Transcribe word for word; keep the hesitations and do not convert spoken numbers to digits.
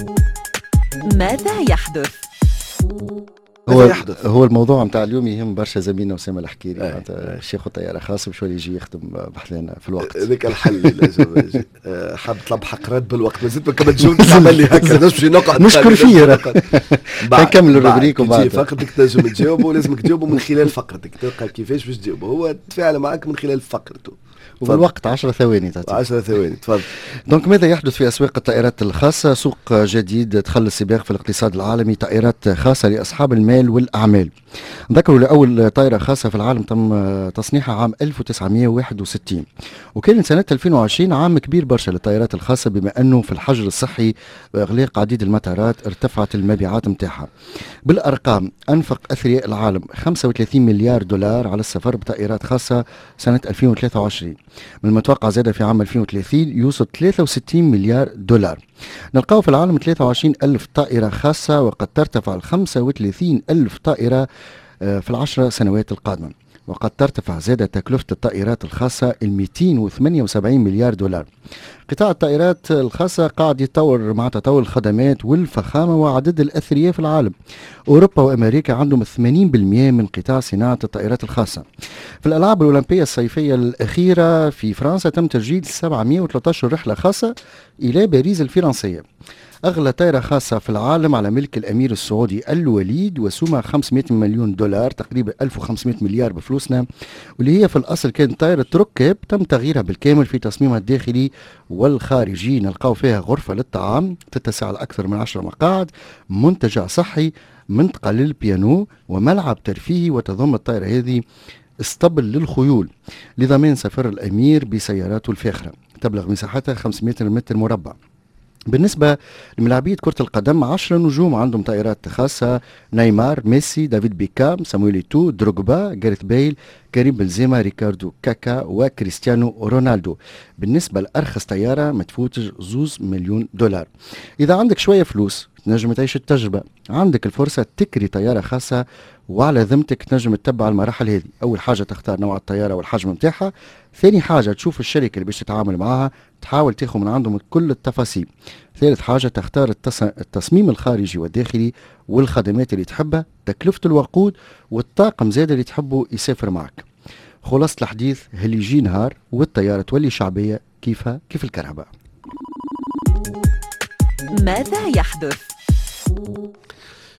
ماذا يحدث؟ هو يحدث. هو الموضوع نتاع اليوم يهم برشا زميلنا وسام الحكيري معناتها الشيخ طياره خاص باش يجي يخدم بحثنا في الوقت هذاك الحل لازم حاب طلب حقرات بالوقت مازلت ما كملت جمله تعمل لي هكا باش نقعد نشكر فيه نكمل الروبريك وبعد فقرتك تنجم تجاوبه لازمك تجاوبه من خلال فقرتك تلقى كيفاش باش تجاوبه هو تفاعل معك من خلال فقرته والوقت عشرة ثواني تعطيك عشرة ثواني تفضل. دونك ماذا يحدث في أسواق الطائرات الخاصة؟ سوق جديد دخل السباق في الاقتصاد العالمي، طائرات خاصة لأصحاب المال والأعمال. ذكروا لأول طائرة خاصة في العالم تم تصنيعها عام ألف وتسعمائة وواحد وستين، وكان سنة ألفين وعشرين عام كبير برشا للطائرات الخاصة بما أنه في الحجر الصحي وإغلاق عديد المطارات ارتفعت المبيعات متاعها. بالأرقام أنفق أثرياء العالم خمسة وثلاثين مليار دولار على السفر بطائرات خاصة سنة ألفين وثلاثة وعشرين، من المتوقع زاد في عام ألفين وثلاثين يوصل ثلاثة وستين مليار دولار. نلقاو في العالم ثلاثة وعشرين ألف طائرة خاصة، وقد ترتفع ل خمسة وثلاثين ألف طائرة في العشر سنوات القادمة، وقد ترتفع زادة تكلفة الطائرات الخاصة ل مئتين وثمانية وسبعين مليار دولار. قطاع الطائرات الخاصة قاعد يتطور مع تطور الخدمات والفخامة وعدد الأثرياء في العالم. أوروبا وأمريكا عندهم ثمانين بالمئة من قطاع صناعة الطائرات الخاصة. في الألعاب الأولمبية الصيفية الأخيرة في فرنسا تم تسجيل سبعمائة وثلاثة عشر رحلة خاصة إلى باريس الفرنسية. أغلى طائرة خاصة في العالم على ملك الأمير السعودي الوليد، وسومها خمسمائة مليون دولار، تقريبا ألف وخمسمائة مليار بفلوسنا، واللي هي في الأصل كانت طائرة ركاب تم تغييرها بالكامل في تصميمها الداخلي والخارجي. نلقاو فيها غرفة للطعام تتسع لأكثر من عشر مقاعد، منتجع صحي، منطقة للبيانو، وملعب ترفيهي. وتضم الطائرة هذه اسطبل للخيول لضمان سفر الأمير بسياراته الفاخرة، تبلغ مساحتها خمسمائة متر مربع. بالنسبة لملاعبية كرة القدم عشرة نجوم عندهم طائرات خاصة: نيمار، ميسي، دافيد بيكام، سامويل إيتو، دروغبا، جاريث بيل، كريم بنزيما، ريكاردو كاكا وكريستيانو رونالدو. بالنسبة لأرخص طيارة ما تفوتش زوز مليون دولار. إذا عندك شوية فلوس تنجم تعيش التجربة، عندك الفرصة تكري طيارة خاصة وعلى ذمتك تنجم تتبع المراحل هذه. أول حاجة تختار نوع الطيارة والحجم متاعها، ثاني حاجة تشوف الشركة اللي باش تتعامل معها، تحاول تاخذ من عندهم كل التفاصيل. ثالث حاجة تختار التص... التصميم الخارجي والداخلي والخدمات اللي تحبها، تكلفة الوقود والطاقم زاد اللي تحبه يسافر معك. خلاصة الحديث، هل يجي نهار والطيارة تولي شعبية كيفها كيف الكهرباء. ماذا يحدث؟